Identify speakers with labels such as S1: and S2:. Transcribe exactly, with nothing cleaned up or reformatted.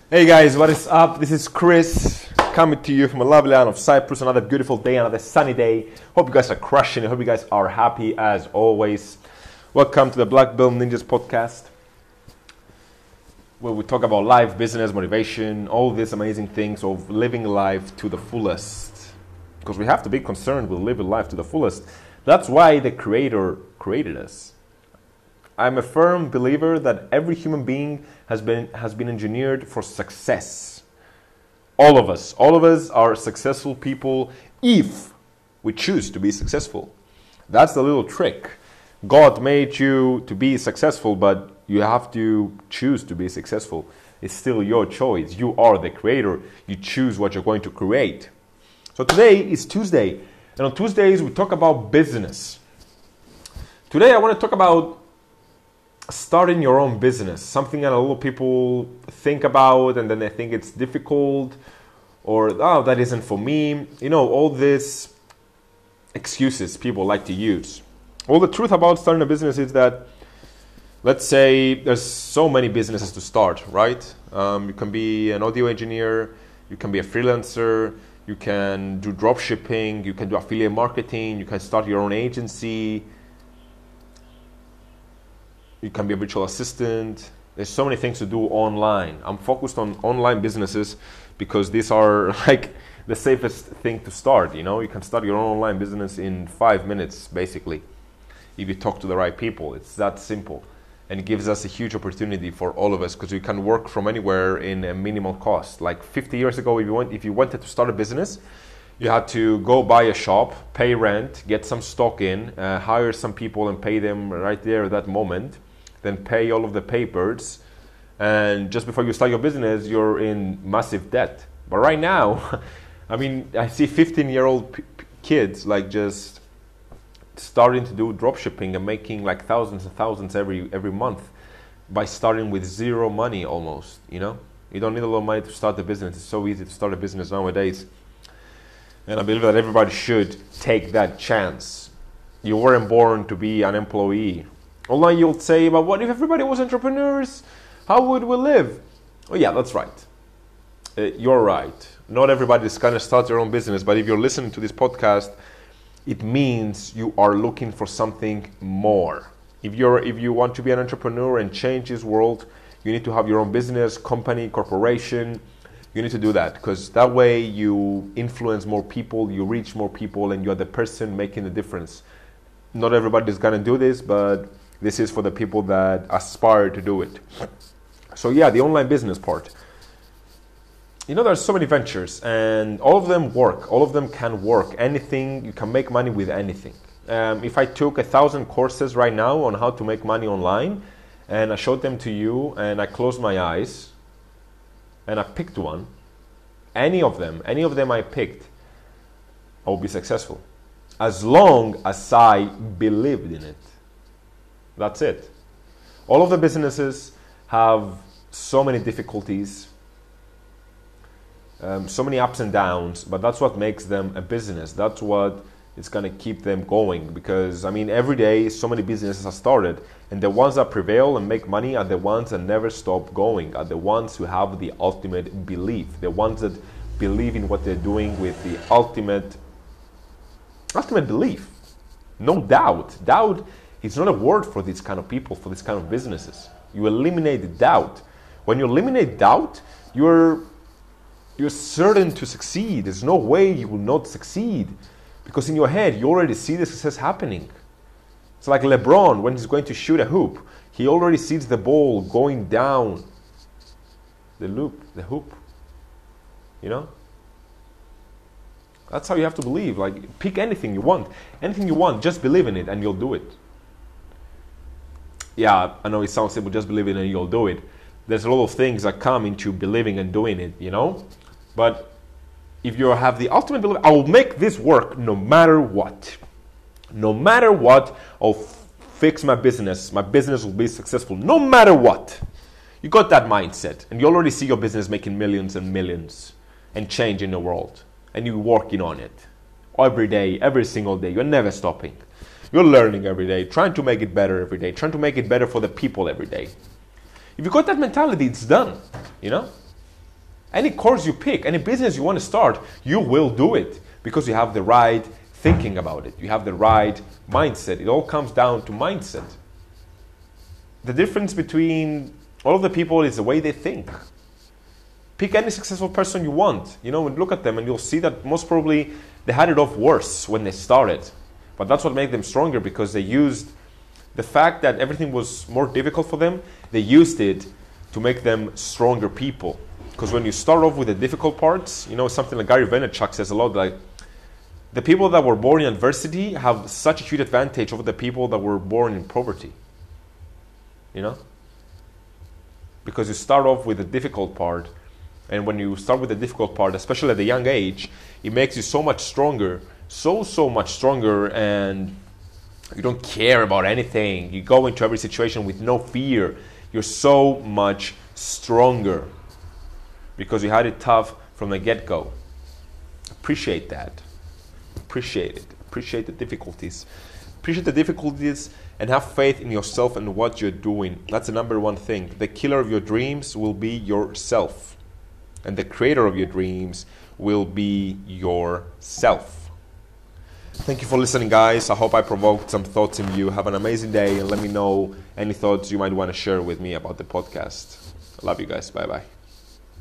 S1: Hey guys, what is up? This is Chris coming to you from a lovely island of Cyprus. Another beautiful day, another sunny day. Hope you guys are crushing it. Hope you guys are happy as always. Welcome to the Black Belt Ninjas podcast, where we talk about life, business, motivation, all these amazing things of living life to the fullest. Because we have to be concerned with living life to the fullest. That's why the Creator created us. I'm a firm believer that every human being has been has been engineered for success. All of us, all of us are successful people if we choose to be successful. That's the little trick. God made you to be successful, but you have to choose to be successful. It's still your choice. You are the creator. You choose what you're going to create. So today is Tuesday, and on Tuesdays we talk about business. Today I want to talk about starting your own business, something that a lot of people think about and then they think it's difficult or, oh, that isn't for me. You know, all these excuses people like to use. Well, the truth about starting a business is that, let's say there's so many businesses to start, right? Um, you can be an audio engineer, you can be a freelancer, you can do drop shipping, you can do affiliate marketing, you can start your own agency. You can be a virtual assistant. There's so many things to do online. I'm focused on online businesses because these are like the safest thing to start. You know, you can start your own online business in five minutes, basically, if you talk to the right people. It's that simple, and it gives us a huge opportunity for all of us because you can work from anywhere in a minimal cost. Like fifty years ago, if you want, if you wanted to start a business, you had to go buy a shop, pay rent, get some stock in, uh, hire some people, and pay them right there at that moment. Then pay all of the papers, and just before you start your business, you're in massive debt. But right now, I mean, I see fifteen-year-old p- p- kids like just starting to do drop shipping and making like thousands and thousands every every month by starting with zero money almost. You know, you don't need a lot of money to start the business. It's so easy to start a business nowadays, and I believe that everybody should take that chance. You weren't born to be an employee. Although you'll say, but what if everybody was entrepreneurs? How would we live? Oh yeah, that's right. Uh, you're right. Not everybody is going to start their own business, but if you're listening to this podcast, it means you are looking for something more. If you're, if you want to be an entrepreneur and change this world, you need to have your own business, company, corporation. You need to do that because that way you influence more people, you reach more people, and you're the person making the difference. Not everybody is going to do this, but this is for the people that aspire to do it. So yeah, the online business part. You know, there's so many ventures and all of them work. All of them can work. Anything, you can make money with anything. Um, if I took a thousand courses right now on how to make money online and I showed them to you and I closed my eyes and I picked one, any of them, any of them I picked, I will be successful. As long as I believed in it. That's it. All of the businesses have so many difficulties, um, so many ups and downs, but that's what makes them a business. That's what is going to keep them going because, I mean, every day so many businesses are started, and the ones that prevail and make money are the ones that never stop going, are the ones who have the ultimate belief, the ones that believe in what they're doing with the ultimate, ultimate belief. No doubt. Doubt It's not a word for this kind of people, for this kind of businesses. You eliminate doubt. When you eliminate doubt, you're you're certain to succeed. There's no way you will not succeed. Because in your head, you already see the success happening. It's like LeBron, when he's going to shoot a hoop, he already sees the ball going down the loop, the hoop. You know? That's how you have to believe. Like, pick anything you want. Anything you want, just believe in it and you'll do it. Yeah, I know it sounds simple, just believe in it and you'll do it. There's a lot of things that come into believing and doing it, you know? But if you have the ultimate belief, I will make this work no matter what. No matter what, I'll f- fix my business. My business will be successful no matter what. You got that mindset and you already see your business making millions and millions and changing the world. And you're working on it every day, every single day. You're never stopping. You're learning every day, trying to make it better every day, trying to make it better for the people every day. If you got that mentality, it's done, you know? Any course you pick, any business you want to start, you will do it because you have the right thinking about it. You have the right mindset. It all comes down to mindset. The difference between all of the people is the way they think. Pick any successful person you want, you know, and look at them and you'll see that most probably they had it off worse when they started. But that's what made them stronger, because they used the fact that everything was more difficult for them, they used it to make them stronger people. Because when you start off with the difficult parts, you know, something like Gary Vaynerchuk says a lot, like, the people that were born in adversity have such a huge advantage over the people that were born in poverty. You know? Because you start off with the difficult part, and when you start with the difficult part, especially at a young age, it makes you so much stronger, so, so much stronger, and you don't care about anything. You go into every situation with no fear. You're so much stronger because you had it tough from the get-go. Appreciate that. Appreciate it. Appreciate the difficulties. Appreciate the difficulties and have faith in yourself and what you're doing. That's the number one thing. The killer of your dreams will be yourself. And the creator of your dreams will be yourself. Thank you for listening, guys. I hope I provoked some thoughts in you. Have an amazing day, and let me know any thoughts you might want to share with me about the podcast. I love you guys. Bye-bye.